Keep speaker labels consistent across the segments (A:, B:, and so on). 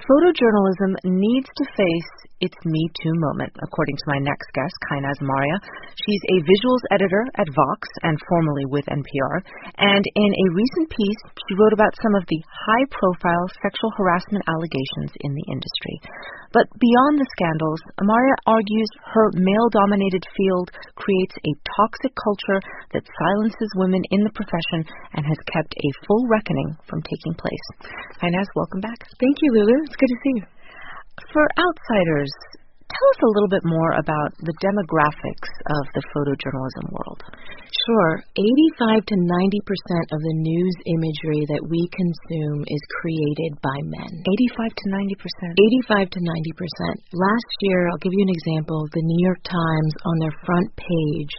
A: Photojournalism needs to face its Me Too moment, according to my next guest, Kainaz Maria. She's a visuals editor at Vox and formerly with NPR. And in a recent piece, she wrote about some of the high-profile sexual harassment allegations in the industry. But beyond the scandals, Maria argues her male-dominated field creates a toxic culture that silences women in the profession and has kept a full reckoning from taking place. Kainaz, welcome back.
B: Thank you, Lulu. It's good to see you.
A: For outsiders, tell us a little bit more about the demographics of the photojournalism world.
B: Sure. 85 to 90% of the news imagery that we consume is created by men.
A: 85 to 90%?
B: 85 to 90%. Last year, I'll give you an example. The New York Times, on their front page,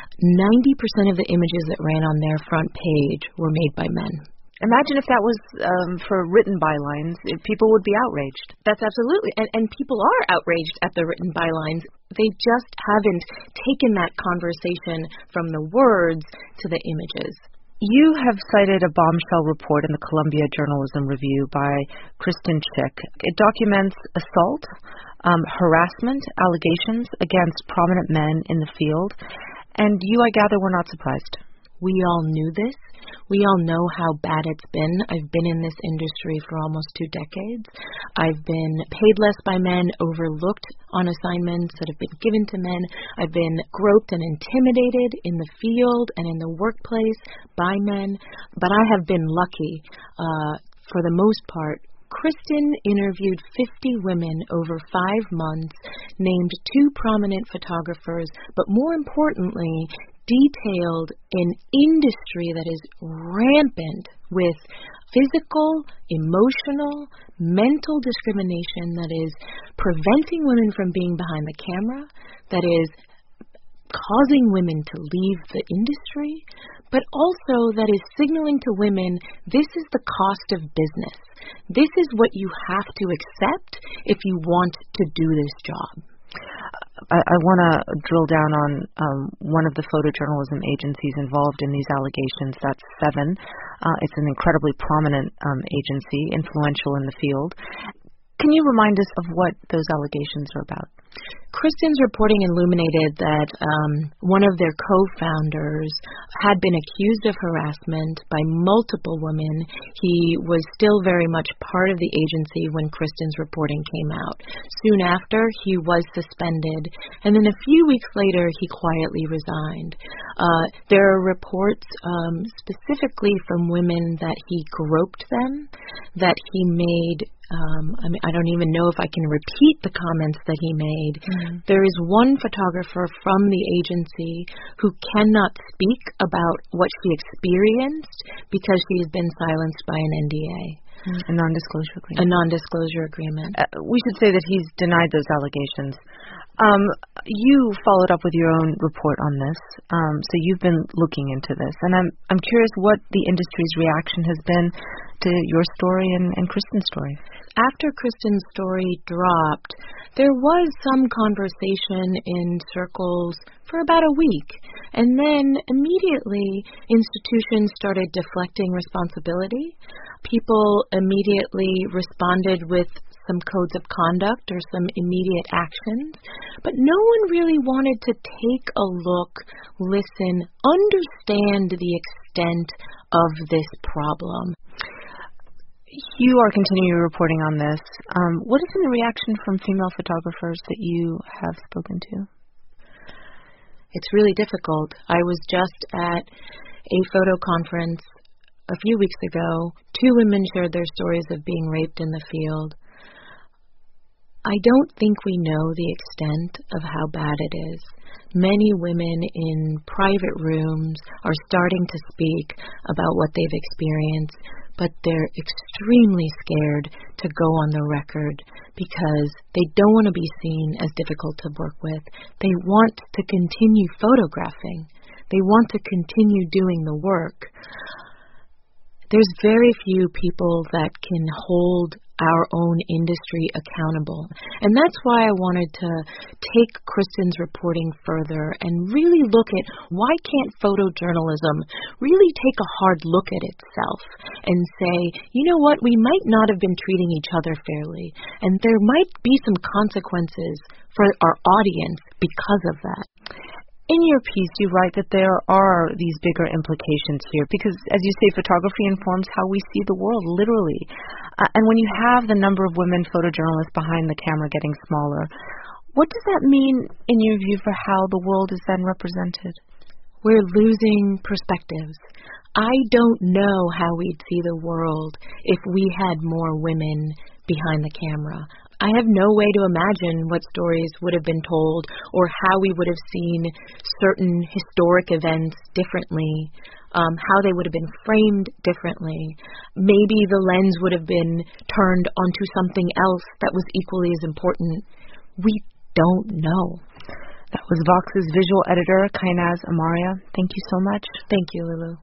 B: 90% of the images that ran on their front page were made by men.
A: Imagine if that was for written bylines. People would be outraged.
B: That's absolutely. And people are outraged at the written bylines. They just haven't taken that conversation from the words to the images.
A: You have cited a bombshell report in the Columbia Journalism Review by Kristen Chick. It documents assault, harassment allegations against prominent men in the field. And you, I gather, were not surprised.
B: We all knew this. We all know how bad it's been. I've been in this industry for almost 2 decades. I've been paid less by men, overlooked on assignments that have been given to men. I've been groped and intimidated in the field and in the workplace by men. But I have been lucky, for the most part. Kristen interviewed 50 women over 5 months, named 2 prominent photographers, but more importantly, detailed an industry that is rampant with physical, emotional, mental discrimination that is preventing women from being behind the camera, that is causing women to leave the industry, but also that is signaling to women, this is the cost of business. This is what you have to accept if you want to do this job.
A: I want to drill down on one of the photojournalism agencies involved in these allegations. That's Seven. It's an incredibly prominent agency, influential in the field. Can you remind us of what those allegations are about?
B: Kristen's reporting illuminated that one of their co-founders had been accused of harassment by multiple women. He was still very much part of the agency when Kristen's reporting came out. Soon after, he was suspended, and then a few weeks later, he quietly resigned. There are reports specifically from women that he groped them, that he made I don't even know if I can repeat the comments that he made. Mm-hmm. There is one photographer from the agency who cannot speak about what she experienced because she has been silenced by an NDA.
A: A non-disclosure agreement.
B: A non-disclosure agreement.
A: We should say that he's denied those allegations. You followed up with your own report on this, so you've been looking into this, and I'm curious what the industry's reaction has been to your story and Kristen's story.
B: After Kristen's story dropped, there was some conversation in circles for about a week, and then immediately institutions started deflecting responsibility. People immediately responded with some codes of conduct or some immediate actions, but no one really wanted to take a look, listen, understand the extent of this problem.
A: You are continuing reporting on this. What has been the reaction from female photographers that you have spoken to?
B: It's really difficult. I was just at a photo conference a few weeks ago. 2 women shared their stories of being raped in the field. I don't think we know the extent of how bad it is. Many women in private rooms are starting to speak about what they've experienced, but they're extremely scared to go on the record because they don't want to be seen as difficult to work with. They want to continue photographing. They want to continue doing the work. There's very few people that can hold our own industry accountable. And that's why I wanted to take Kristen's reporting further and really look at why can't photojournalism really take a hard look at itself and say, you know what, we might not have been treating each other fairly, and there might be some consequences for our audience because of that.
A: In your piece, you write that there are these bigger implications here because, as you say, photography informs how we see the world, literally. And when you have the number of women photojournalists behind the camera getting smaller, what does that mean, in your view, for how the world is then represented?
B: We're losing perspectives. I don't know how we'd see the world if we had more women behind the camera. I have no way to imagine what stories would have been told or how we would have seen certain historic events differently, how they would have been framed differently. Maybe the lens would have been turned onto something else that was equally as important. We don't know.
A: That was Vox's visual editor, Kainaz Amaria. Thank you so much.
B: Thank you, Lulu.